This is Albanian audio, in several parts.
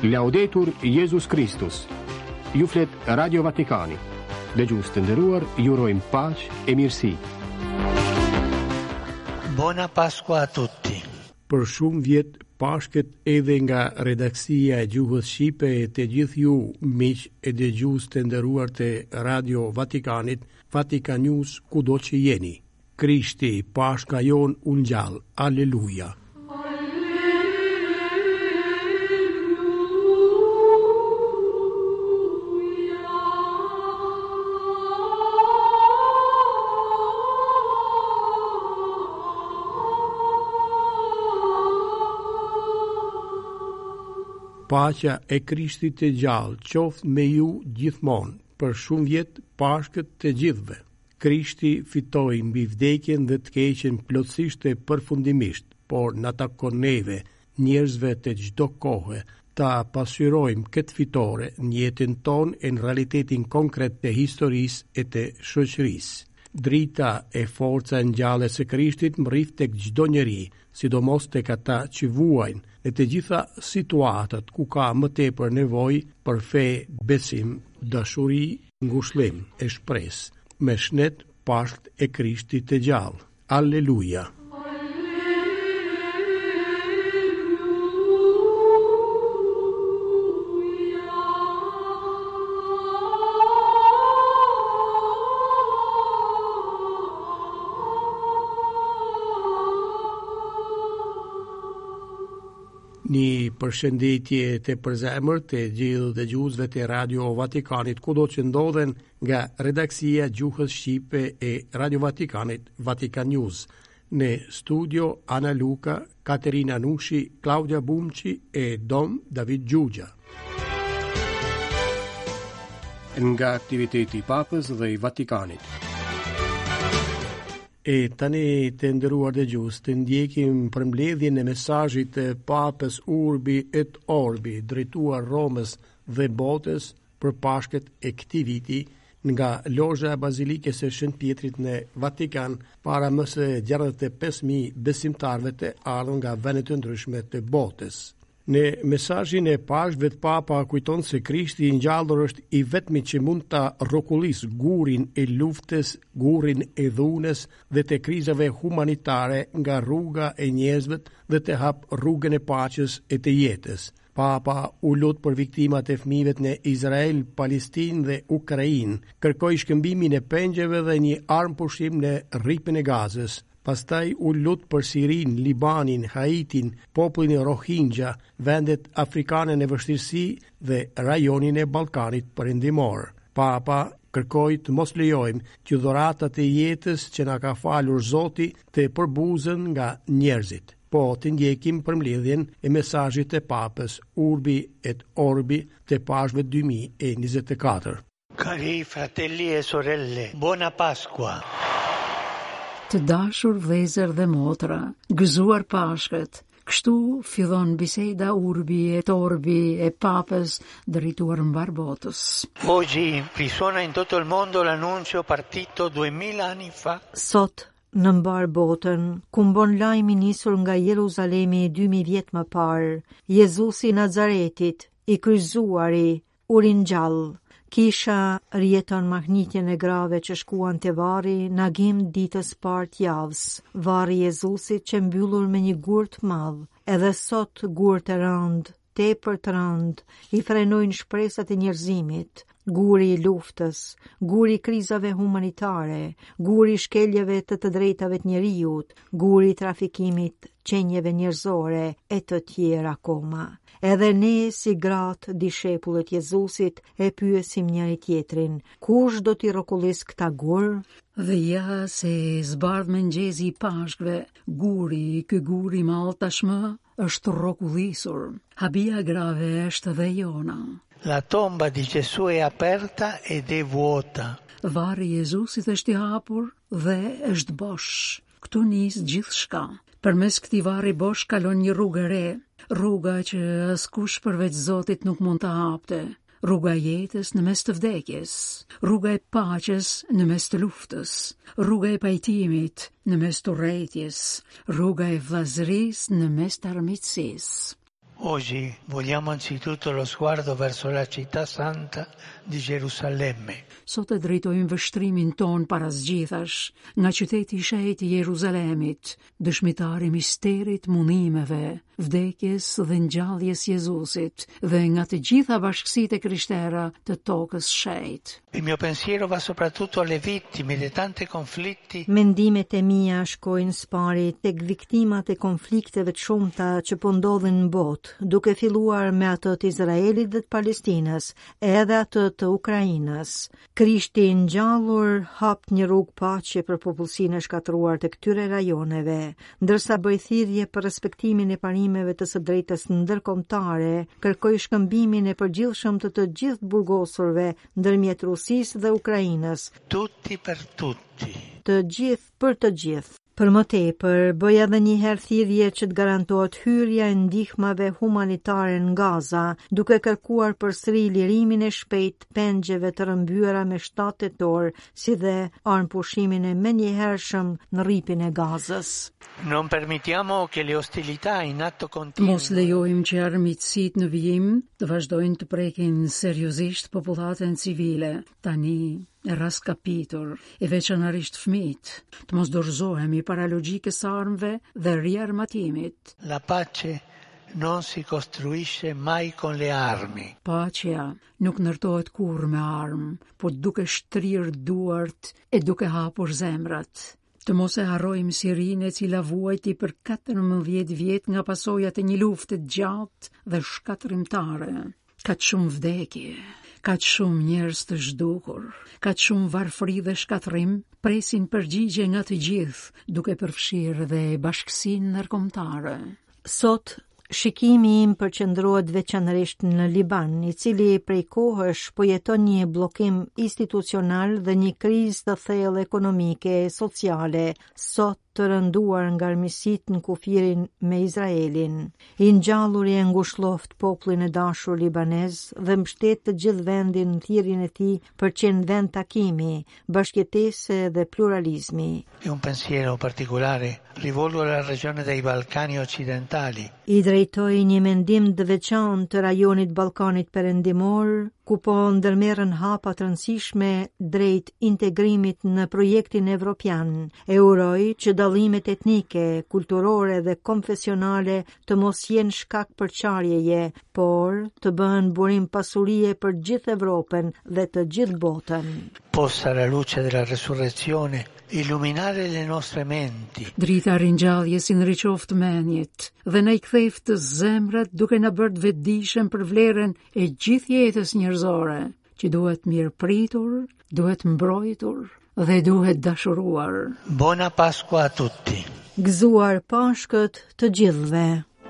Laudetur Jesus Christus. Ju flet Radio Vatikani. Dhe gjusë të nderuar, jurojmë paqë e mirësi. Buona Pasqua a tutti. Për shumë vjet Pashkët edhe nga redaksia e gjuhës shqipe e të gjithë ju miq e dëgjues të nderuar të Radio Vatikanit, Vatikan News kudo që jeni. Krishti, Pashka jon u ngjall. Alleluja. Paqja e Krishtit të gjallë qoftë me ju gjithmonë, për shumë vjet Pashkët të gjithëve. Krishti fitoi mbi vdekjen dhe të keqen plotësisht e përfundimisht, por na takon neve, njerëzve të çdo kohe, ta pasqyrojmë këtë fitore në jetën tonë e në realitetin konkret të historisë e të shoqërisë. Drita e forca e ngjalljes së Krishtit mrrit tek çdo njeri, sidomos tek ata që vuajnë në të gjitha situatat ku ka më tepër nevojë për fe, besim, dashuri, ngushëllim e shpresë, me shnet Pashkët e Krishtit të gjallë. Alleluja. Një përshëndetje të përzemërt të gjithë dëgjuesve të Radio Vatikanit kudo që ndodhen nga redaksia gjuhës shqipe e Radio Vatikanit, Vatikan News. Në studio Ana Luka, Katerina Nushi, Claudia Bumqi e Dom David Gjugja. Nga aktiviteti i Papës dhe i Vatikanit. E tani të nderuar dëgjues, të ndjekim përmbledhjen e mesazhit të Papës Urbi et Orbi, drejtuar Romës dhe botës për Pashkët e këtij viti nga lozha e Bazilikës së Shënt Pjetrit në Vatikan para më së 65.000 besimtarëve të ardhur nga vende të ndryshme të botës. Në mesazhin e pashkëve të Papa kujton se Krishti i ngjallur është i vetmi që mund ta rrokullisë gurin e luftës, gurin e dhunës dhe të krizave humanitare nga rruga e njerëzve dhe të hap rrugën e paqes e të jetës. Papa u lut për viktimat e fëmijëve në Izrael, Palestinë dhe Ukrainë, kërkoi shkëmbimin e pengjeve dhe një armpushim në rripën e Gazës. Pastaj u lut për Sirin, Libanin, Haitin, popullin e Rohingya, vendet afrikane në vështirësi dhe rajonin e Ballkanit perëndimor. Papa kërkoi të mos lejojmë që dhuratat e jetës që na ka falur Zoti të përbuzen nga njerëzit. Po të ndjekim përmbledhjen e mesazhit të Papës Urbi et Orbi të Pashkëve 2024. Cari fratelli e sorelle, buona Pasqua. Të dashur vëllezër dhe motra, gëzuar Pashkët. Kështu fillon biseda Urbi et Orbi e Papës drejtuar mbar botës. Oggi risuona in tutto il mondo l'annuncio partito 2000 anni fa. Sot në mbar botën, ku mbon lajmi nisur nga Jeruzalemi 2000 vjet më parë, Jezusi i Nazaretit, i kryqëzuari, u ringjall. Kisha rjeton mahnitjen e grave që shkuan te varri në agim ditës parë të javës. Varri i Jezusit që mbyllur me një gur të madh. Edhe sot gur të rënd, tepër të rënd, i frenojnë shpresat e njerëzimit. Guri i luftës, guri i krizave humanitare, guri i shkeljeve të drejtave të njerëzit, guri i trafikimit, qenjeve njerëzore e të tjera akoma. Edhe ne si gratë dishepullët Jezusit e pyesim njëri tjetrin, kush do t'i rrokullis këta gur? Dhe ja se zbardh mëngjezi i Pashkëve, ky guri mall tashmë është rrokullisur. Habia grave është dhe jona. La tomba di Gesù è aperta ed è vuota. Varri i Jezusit është i hapur dhe është bosh. Ktu nis gjithçka. Përmes këtij varri bosh kalon një rrugë e re, rruga që askush përveç Zotit nuk mund ta hapte. Rruga e jetës në mes të vdekjes, rruga e paqes në mes të luftës, rruga e pajtimit në mes të urrëties, rruga e vllazërisë në mes të armiqësisë. Oggi vogliamo anzitutto lo sguardo verso la città santa di Gerusalemme. Sot e drejtojmë vështrimin ton para zgjithash, nga qyteti i shenjtë i Jeruzalemit, dëshmitari i misterit, munimeve, vdekjes dhe ngjalljes Jezusit dhe nga të gjitha bashkësitë krishtere të tokës shenjtë. Il mio pensiero va soprattutto alle vittime di tanti conflitti. Mendimet e mia shkojnë spari tek viktimat e konflikteve të shumta që po ndodhin në botë, duke filluar me ato të Izraelit dhe të Palestinës, edhe ato të Ukrainës. Krishti i ngjallur hap një rrugë paqe për popullsinë e shkatruar të këtyre rajoneve, ndërsa bëi thirrje për respektimin e parimeve të së drejtës ndërkombëtare, kërkoi shkëmbimin e përgjithshëm të gjithë burgosurve ndërmjet Rusisë dhe Ukrainës. Tutti per tutti. Të gjithë për të gjithë. Për më tepër, bëj edhe një herë thirrje që të garantohet hyrja e ndihmave humanitare në Gaza, duke kërkuar përsëri lirimin e shpejtë pengjeve të rrëmbyera me 7 tetor, si dhe armëpushimin e menjëhershëm në rripin e Gazës. Non permettiamo che le ostilità in atto continuo. Mos lejojmë që armiqësitë në vijim të vazhdojnë të prekin seriozisht popullatën civile. Tani e raskapitur, e veçanërisht fëmijët, të mos dorëzohemi para logjikës së armëve dhe riarmatimit. La pace non si costruisce mai con le armi. Paqja nuk ndërtohet kurrë me armë, por duke shtrirë duart e duke hapur zemrat. Të mos e harrojmë Sirinë, e cila vuajti për 14 vjet nga pasojat e një lufte të gjatë dhe shkatërrimtare. Ka shumë vdekje, ka shumë njerëz të zhdukur, ka shumë varfëri dhe shkatërrim, presin përgjigje nga të gjithë, duke përfshirë dhe bashkësinë ndërkombëtare. Sot shikimi im përqendrohet veçanërisht në Liban, i cili prej kohësh po jeton një bllokim institucional dhe një krizë të thellë ekonomike e sociale, sot të rënduar nga armiqësitë në kufirin me Izraelin. I ngjalluri e ngushëlloft popullin e dashur libanez dhe mbështet të gjithë vendin në thirrjen e tij për qenë vend takimi, bashkëjetese dhe pluralizmi. E un pensiero particolare rivolgo alla regione dei Balcani occidentali. I drejtoi një mendim të veçantë të rajonit Ballkanit Perëndimor, ku po ndërmerren hapa të rëndësishme drejt integrimit në projektin evropian. E uroj që dallimet etnike, kulturore dhe konfesionale të mos jenë shkak për qarjeje, por të bëhen burim pasurie për gjithë Evropën dhe të gjithë botën. Possa la luce della resurrezione illuminare le nostre menti. Drita ringjalljes i nriqoft mendjet dhe na i ktheft të zemrat duke na bërë të vetëdijshëm për vlerën e gjithë jetës njerëzore, që duhet mirëpritur, duhet mbrojtur dhe duhet dashuruar. Buona Pasqua a tutti. Gëzuar Pashkët të gjithëve.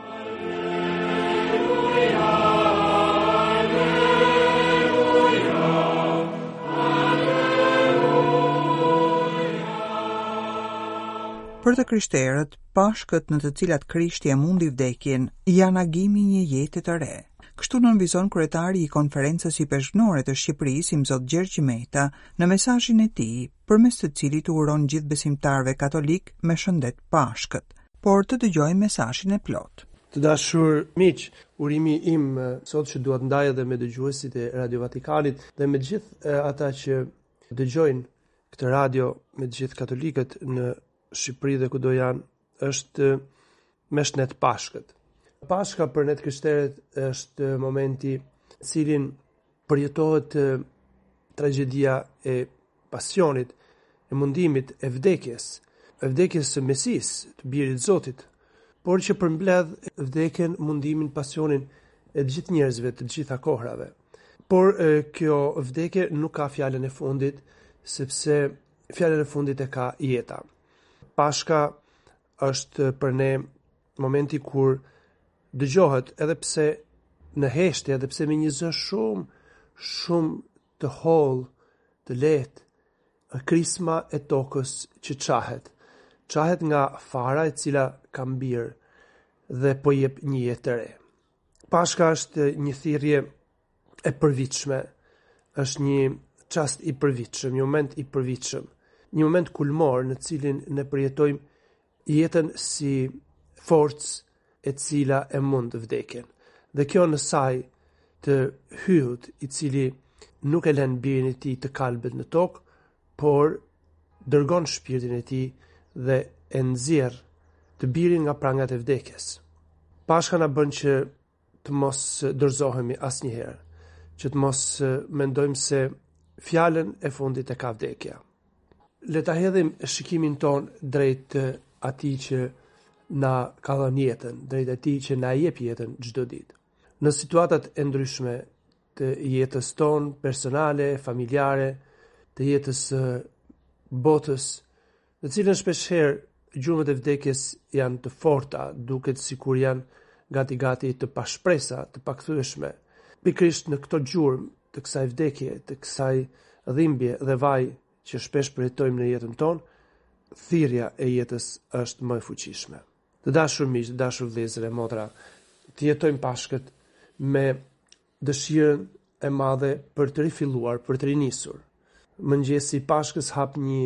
Për të krishterët, Pashkët në të cilat Krishti e mundi vdekjen janë agimi një jete të re. Kështu nënvizon kryetari i konferencës i peshqnore të Shqipërisë, Imzot Gjergj Meta, në mesazhin e tij, përmes të cilit uron gjithë besimtarëve katolik me shëndet Pashkët. Por të dëgjojmë mesazhin e plot. Të dashur miq, urimi im sot që duhet ndaj edhe me dëgjuesit e Radio Vatikanit dhe me gjithë ata që dëgjojnë këtë radio, me gjithë katolikët në Shqipëri dhe kudo janë, është me shnet Pashkët. Pashka për ne të krishterët është momenti cilin përjetohet tragedia e pasionit, e mundimit, e vdekjes së Mesis, të birit Zotit, por që përmbledh vdekjen, mundimin, pasionin e të gjithë njerëzve, të gjitha kohrave. Por kjo vdekje nuk ka fjalën e fundit, sepse fjalën e fundit e ka jeta. Pashka është për ne momenti kur dëgjohet, edhe pse në heshtje, edhe pse me një zë shumë të hollë, të lehtë, krisma e tokës që qahet nga fara e cila ka mbirë dhe po jep një jetë të re. Pashka është një thirrje e përvitshme, është një çast i përvitshëm, një moment i përvitshëm, një moment kulmor në cilin ne përjetojmë jetën si forcë e cila e mund vdekjen. Dhe kjo në saj të hyut i cili nuk e lën birin e tij të kalbet në tokë, por dërgon shpirtin e tij dhe e nxjerr të birin nga prangat e vdekjes. Pashka na bën që të mos dorëzohemi asnjëherë, që të mos mendojmë se fjalën e fundit e ka vdekja. Le ta hedhim shikimin ton drejt atij që na ka dhënë jetën, drejt atij që na jep jetën çdo ditë. Në situatat e ndryshme të jetës tonë personale, familjare, të jetës botës, në cilën shpeshherë gjurmët e vdekjes janë të forta, duket sikur janë gati të pashpresa, të pakthyeshme. Pikërisht në këto gjurmë të kësaj vdekje, të kësaj dhimbje dhe vaj që shpesh përjetojmë në jetën tonë, thirrja e jetës është më e fuqishme. Të dashur miq, të dashur vëllezër e motra, të jetojmë Pashkët me dëshirën e madhe për të rifilluar, për të rinisur. Mëngjesi i Pashkës hap një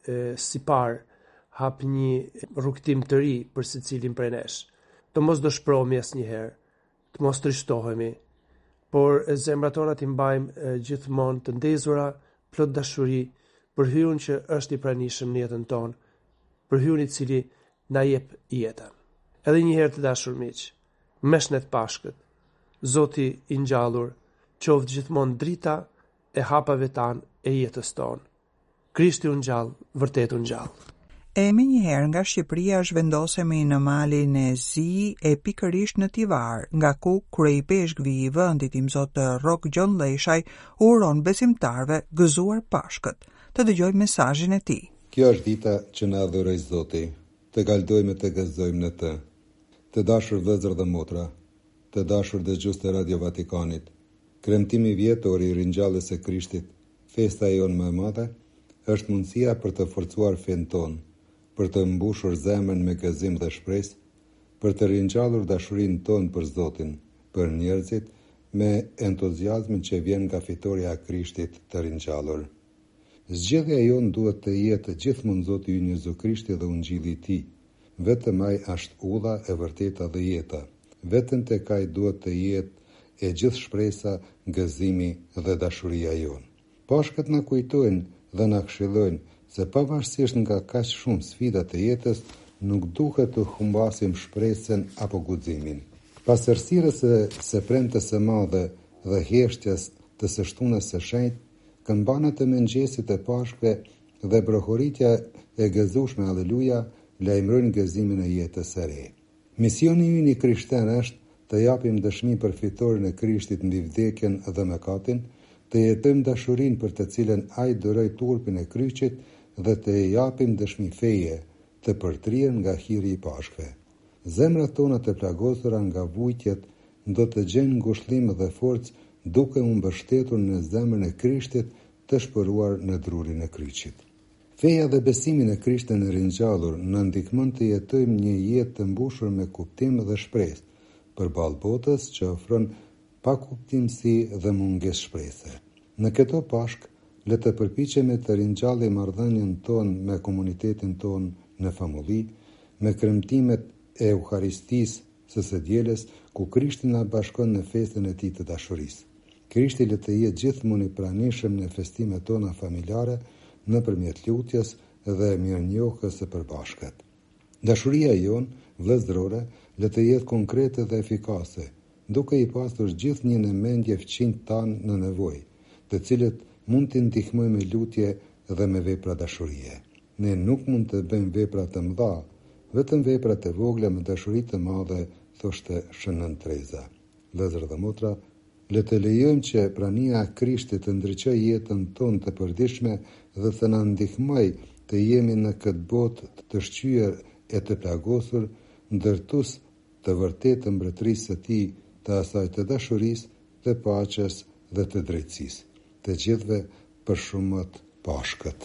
sipar, hap një rrugtim të ri për secilin prej nesh. Të mos dëshpërohemi asnjëherë, të mos trishtohemi, por zemrat tona t'i mbajmë gjithmonë të ndezura, plot dashuri për hyrjen që është i pranishëm në jetën tonë, për hyrjen i cili na jep jetën. Edhe një herë të dashur miq, meshnet Pashkët, Zoti i ngjallur, qoftë gjithmonë drita e hapave tanë e jetës tonë. Krishti u ngjall, vërtet u ngjall. E me njëherë nga Shqipëria zhvendosemi në malin e Zi e pikërisht në Tivar, nga ku kryej peshkvi i vendit i Zot Rok Gjon Leshaj uron besimtarve gëzuar Pashkët. Të dëgjojmë mesazhin e tij. Kjo është dita që na adhuroj Zoti, të galdojmë të gëzojmë në të. Të dashur vëllezër dhe motra, të dashur dëgjues të Radio Vatikanit, kremtimi vjetor i ringjalljes së Krishtit, festa jonë më e madhe, është mundësia për të forcuar fen tonë, për të mbushur zemrën me gëzim dhe shpresë, për të ringjallur dashurinë tonë për Zotin, për njerëzit, me entuziazmin që vjen nga fitoria e Krishtit të ringjallur. Zgjedhja jonë duhet të jetë gjithmonë Zoti ynë Jezu Krishti dhe Ungjilli i Tij. Vetëm ai është udha e vërteta dhe jeta. Vetëm tek ai duhet të jetë e gjithë shpresa, gëzimi dhe dashuria jonë. Pashkët na kujtojnë dhe na këshillojnë se pavarësisht nga kaq shumë sfidat e jetës, nuk duhet të humbasim shpresën apo guximin. Pas errësirës së premtes së madhe dhe heshtjes të së shtunës së shenjtë, këmbanët e mëngjesit e Pashkëve dhe brohoritja e gëzueshme Alleluja lajmërojnë gëzimin e jetës së re. Misioni ynë i krishterë është të japim dëshmi për fitoren e Krishtit mbi vdekjen dhe mëkatin, të jetojmë dashurinë për të cilën ai duroi turpin e kryqit dhe të japim dëshmi feje të përtrihen nga hiri i Pashkëve. Zemrat tona të plagosura nga vujtjet do të gjejnë ngushëllim dhe forcë duke u mbështetur në zemrën e Krishtit të shpëruar në drurin e kryqit. Feja dhe besimin e Krishtit në ringjallur na ndihmon të jetojmë një jetë të mbushur me kuptim dhe shpresë përballë botës që ofron pakuptimsi dhe mungesë shprese. Në këto Pashkë le të përpiqemi të ringjallim marrëdhënien tonë me komunitetin tonë në famulli, me kremtimet e Eucharistisë së së dielës, ku Krishti na bashkon në festën e tij të dashurisë. Krishti le të jetë gjithmonë i pranishëm në festimet tona familjare, nëpërmjet lutjes dhe mirënjohjes së përbashkët. Dashuria jonë vëllezërore le të jetë konkrete dhe efikase, duke i pasur gjithnjë në mendje fëmijët tanë në nevojë, të cilët mund të ndihmojmë me lutje dhe me vepra dashurie. Ne nuk mund të bëjmë vepra të mëdha, vetëm vepra të vogla me dashuri të madhe, thoshte Shënën Treza. Vëllezër dhe motra, le të lejojmë që prania e Krishtit të ndriçojë jetën tonë të përditshme dhe të na ndihmojë të jemi në këtë botë të shqyer e të plagosur, ndërtues të vërtetë mbretërisë së tij, të asaj të dashurisë, të paqes dhe të drejtësisë. Të gjithëve për shumët Pashkët.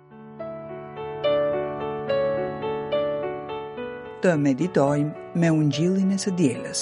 Të meditojmë me Ungjillin e së dielës.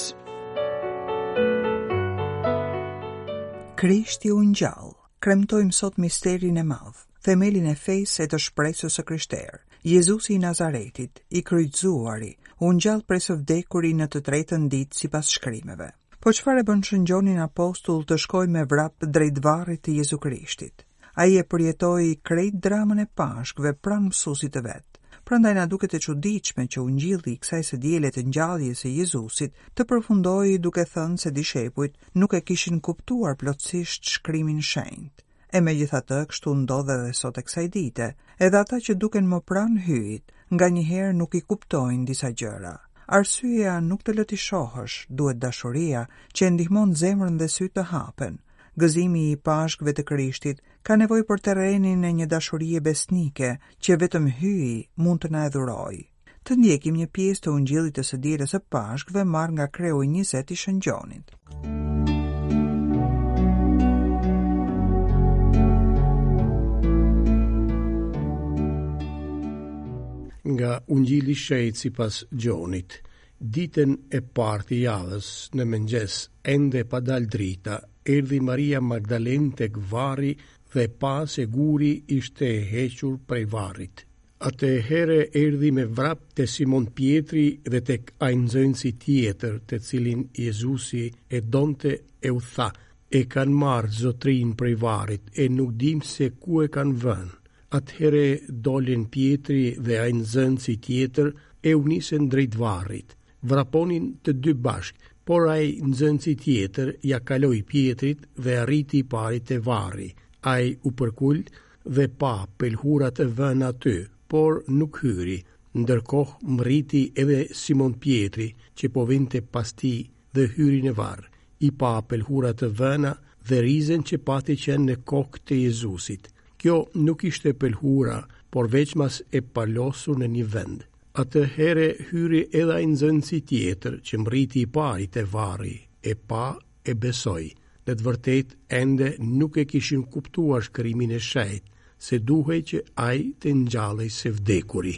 Krishti u ngjall. Kremtojmë sot misterin e madh, themelin e fesë e të shpresës së krishterë. Jezusi i Nazaretit, i kryqëzuari, u ngjall prej së vdekurit në të tretën ditë sipas shkrimeve. Po çfarë bën shëngjonin apostull të shkojë me vrap drejt varrit të Jezu Krishtit? Ai e përjetoi krejt dramën e Pashkëve pranë mësuesit të vet. Prandaj na duket e çuditshme që ungjilli i kësaj së diele të ngjalljes së Jezusit të përfundoi duke thënë se dishepujt nuk e kishin kuptuar plotësisht shkrimin shenjtë. E megjithatë, kështu ndodh edhe sot e kësaj dite. Edhe ata që duken më pranë hyjit, nganjëherë nuk i kuptojnë disa gjëra. Arsyeja nuk të lë të shohësh, duhet dashuria që e ndihmon zemrën dhe sytë të hapen. Gëzimi i Pashkëve të Krishtit ka nevojë për terrenin e një dashurie besnike që vetëm hyi mund të na edhurojë. Të ndjekim një pjesë të ungjillit të së dielës së Pashkëve marrë nga Kreu 20 i Shëngjonit. Nga ungjilli shejt sipas Gjonit. Ditën e parë të javës në mëngjes, ende pa dalë drita, erdhi Maria Magdalen tek varri dhe pa se guri ishte hequr prej varrit. Atëherë erdhi me vrap te Simon Pietri dhe tek ai nxënësi tjetër, të cilin Jezusi e donte, e u tha: "E kanë marrë zotrin prej varrit e nuk dim se ku e kanë vënë." Atëherë dolën Pietri dhe ai nxënësi tjetër e u nisën drejt varrit. Vraponin të dy bashk, por ai nxënësi tjetër ja kaloi Pietrit dhe arriti i pari te varri. Ai u përkul dhe pa pelhurat e vënë aty, por nuk hyri. Ndërkohë mriti edhe Simon Pietri, që po vinte pas tij, dhe hyri në varr. I pa pelhurat të vëna dhe rizën që pati qenë në kokë të Jezusit. Kjo nuk ishte pelhura, por veçmas e palosur në një vend. Atëherë hyri edhe ai nxënësi tjetër që mriti i pari te varri, e pa e besoi. Në të vërtetë ende nuk e kishin kuptuar shkrimin e shejt, se duhej që ai të ngjallej se vdekuri.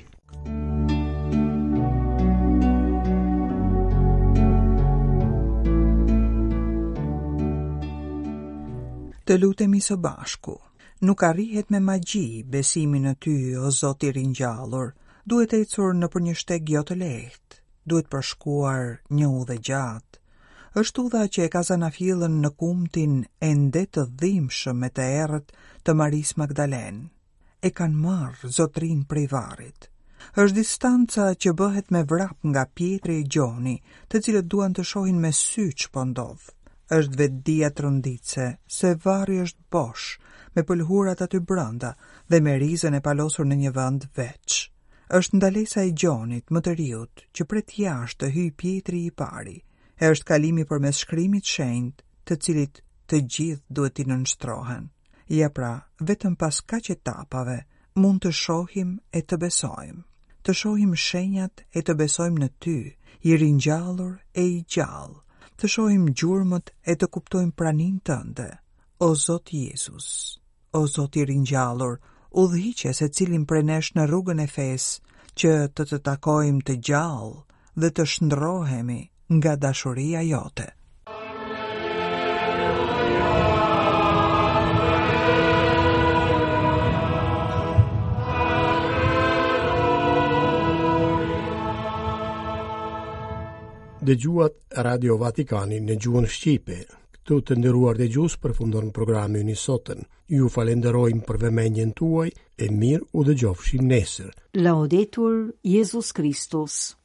Të lutemi së bashku. Nuk arrihet me magji besimi në ty, o Zoti i ringjallur. Duhet ecur nëpër një shteg jo të lehtë. Duhet përshkuar një udhë gjatë. Është udha që e ka zanafillën në kumtin ende të dhimbshëm me të errët të Marisë Magdalen. E kanë marrë zotrin prej varrit. Është distanca që bëhet me vrap nga Pietri e Gjoni, të cilët duan të shohin me sy ç'po ndodh. Është vetdia tronditse se varri është bosh, me pëlhurat aty brenda dhe me rizën e palosur në një vend veç. Është ndalesa e Gjonit më të riut që pret jashtë të hyj Pietri i pari. E është kalimi përmes shkrimit shenjtë, të cilit të gjithë duhet t'i nënshtrohen. Ja pra, vetëm pas kaq etapave mund të shohim e të besojmë. Të shohim shenjat e të besojmë në ty, i ringjallur e i gjallë. Të shohim gjurmët e të kuptojmë praninë tënde. O Zot Jezus, o Zot i ringjallur, udhëhiqe secilin prej nesh në rrugën e fesë, që të takojmë të gjallë dhe të shndrohemi nga dashuria jote. Dëgjuat Radio Vatikani në gjuhën shqipe. Këtu të nderuar dëgjues, përfundon programi i sotën. Ju falenderojmë për vëmendjen tuaj e mirë u dëgjofshim nesër. Laudetur Jesus Christus.